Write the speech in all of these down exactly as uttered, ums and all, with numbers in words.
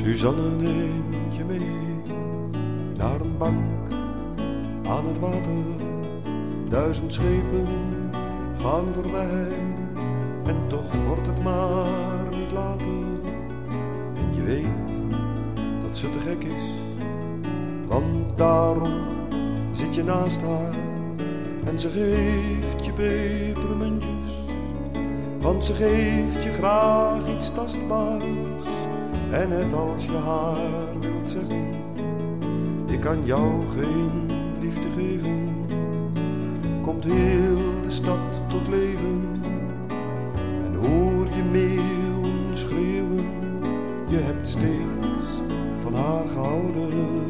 Suzanne neemt je mee naar een bank aan het water. Duizend schepen gaan voorbij en toch wordt het maar niet later. En je weet dat ze te gek is, want daarom zit je naast haar. En ze geeft je pepermuntjes, want ze geeft je graag iets tastbaars. En net als je haar wilt zeggen, ik kan jou geen liefde geven, komt heel de stad tot leven. En hoor je meeuwen schreeuwen, je hebt steeds van haar gehouden.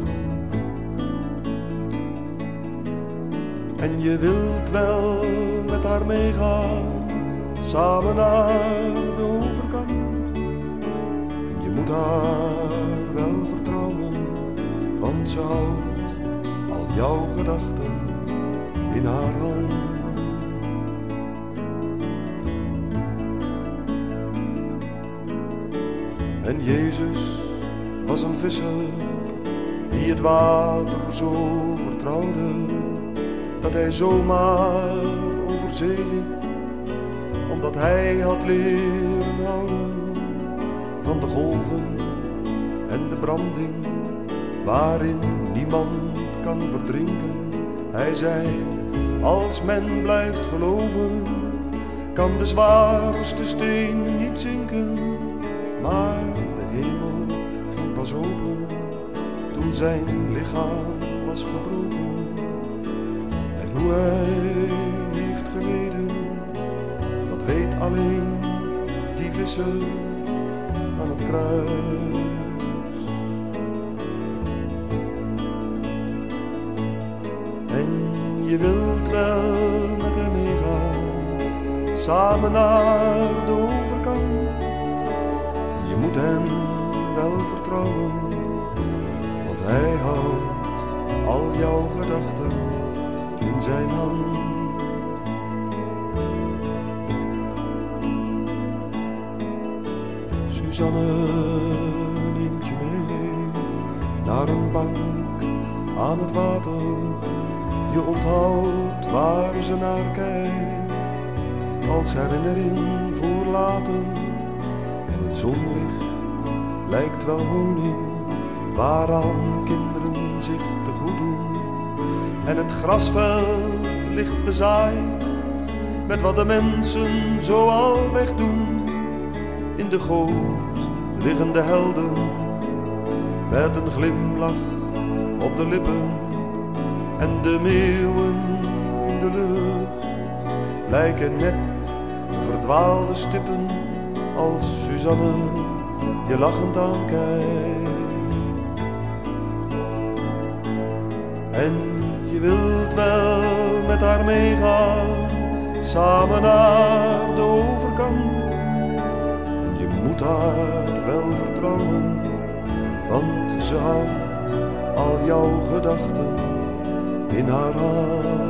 En je wilt wel met haar meegaan, samen naar de overkant. En je moet haar wel vertrouwen, want ze houdt al jouw gedachten in haar hand. En Jezus was een visser die het water zo vertrouwde, dat hij zomaar over zee liep, omdat hij had leren houden van de golven en de branding, waarin niemand kan verdrinken. Hij zei, als men blijft geloven, kan de zwaarste steen niet zinken. Maar de hemel ging pas open toen zijn lichaam was gebroken. En hoe hij heeft geleden, dat weet alleen die visser aan het kruis. En je wilt wel met hem meegaan, samen naar de overkant. En je moet hem wel vertrouwen, want hij houdt al jouw gedachten in zijn hand. Suzanne neemt je mee naar een bank aan het water. Je onthoudt waar ze naar kijkt, als herinnering voor later. En het zonlicht lijkt wel honing, waaraan kinderen zich te goed doen. En het grasveld ligt bezaaid met wat de mensen zo al wegdoen. In de goot liggen de helden met een glimlach op de lippen. En de meeuwen in de lucht lijken net verdwaalde stippen, als Suzanne je lachend aankijkt. En je wilt wel met haar meegaan, samen naar de overkant. En je moet haar wel vertrouwen, want ze houdt al jouw gedachten in haar hand.